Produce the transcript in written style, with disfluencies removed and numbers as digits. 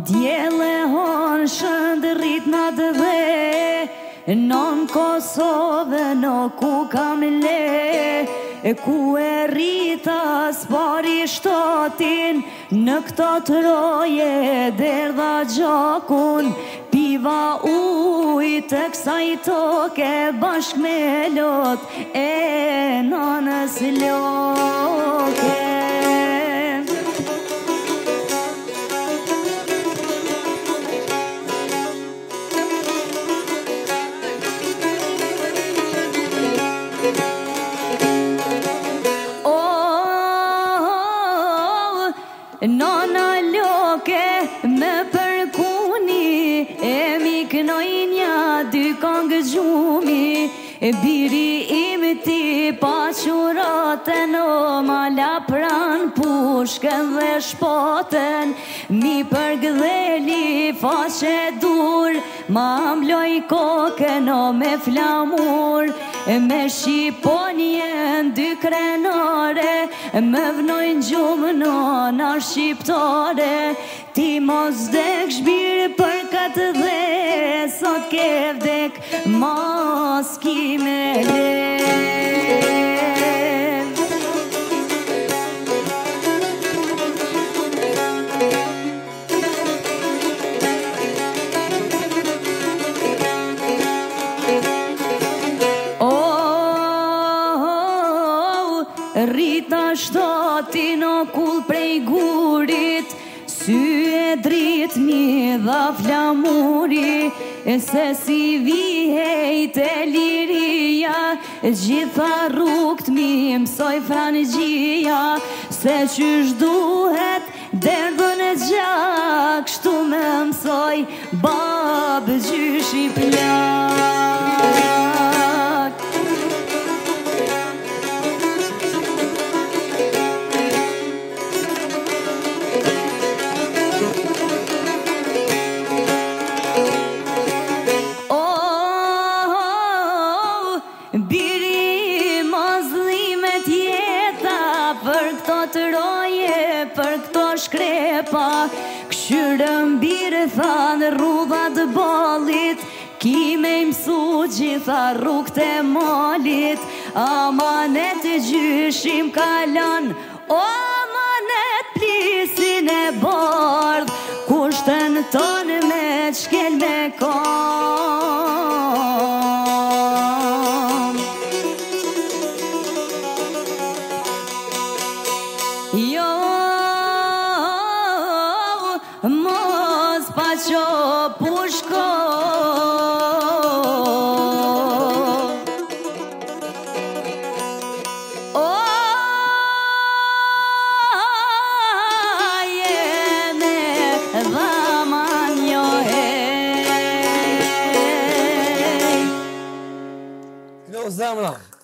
Djele hon shëndërit në dëve Non Kosovë në ku kam le Ku e rrita s'pari shtatin Në këto të roje derdha gjakun Piva ujë të kësaj toke bashk me lot E nanës loke Nana loke me përkuni E mi kënojnja dy kongë gjumi E biri im ti pa quratën O mala pran pushkën dhe shpatën Mi përgdheli faqe dur Ma mloj kokën o me flamur Me shqiponjen dy krenare Me vnojnë gjumë nona shqiptare Ti mos dek shbirë për këtë dhe Sot ke vdek mos ki me le Rrita shtatin o kull prej gurit Sy e drit mi dha flamuri E se si vihejt e liria Gjitha rrugt mi mësoj frangjia Se qysh duhet derdhën e gjak Shtu me mësoj babë gjysh i plak Biri mazlimet jeta Për këto të roje, për këto shkrepa Këshyrën birë thanë rrudhat balit Ki me mësu gjitha rrugt e malit Amanet gjyshim kalan O amanet plisin e bardh Kushtën tonë me qkel me kam Jo, mos pa qo pushko O, jene dhaman jo hej No, zamra.